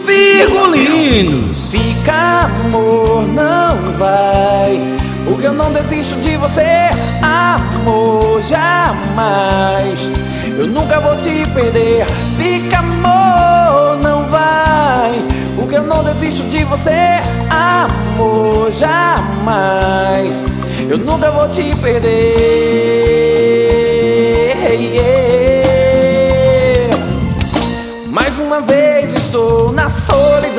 Virgulinos. Fica, amor, não vai, porque eu não desisto de você, amor, jamais. Eu nunca vou te perder. Fica, amor, não vai, porque eu não desisto de você, amor, jamais. Eu nunca vou te perder. Mais uma vez estou na solidão,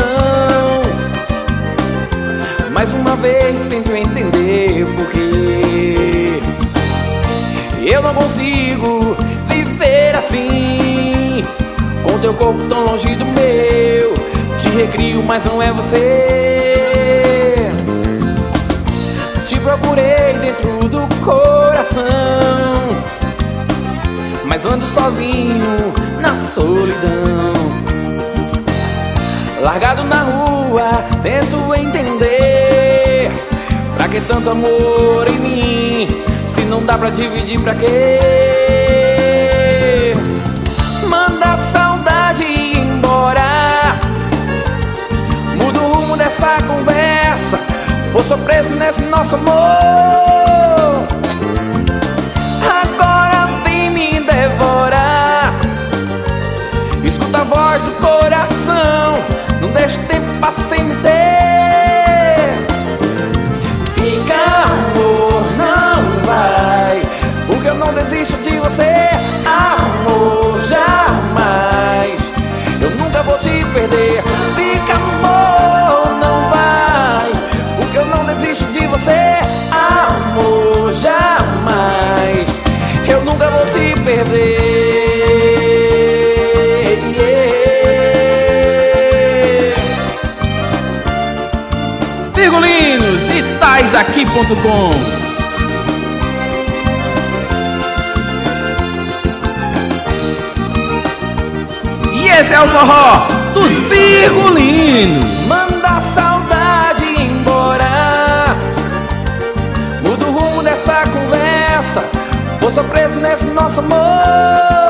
mais uma vez tento entender porque eu não consigo viver assim, com teu corpo tão longe do meu. Te recrio, mas não é você. Te procurei dentro do coração, mas ando sozinho na solidão. Largado na rua, tento entender, pra que tanto amor em mim, se não dá pra dividir, pra quê? Manda a saudade embora, muda o rumo dessa conversa, ou sou preso nesse nosso amor. Agora vem me devorar, escuta a voz do coração, não deixa o tempo passar sem me ter. Fica, amor, não vai, porque eu não desisto de você, amor, jamais. Eu nunca vou te perder. Fica, amor, não vai, porque eu não desisto de você, amor, jamais. Eu nunca vou te perder. Virgulinos e taisaqui.com. E esse é o forró dos Virgulinos. Manda a saudade embora, muda o rumo dessa conversa, ou sou preso nesse nosso amor.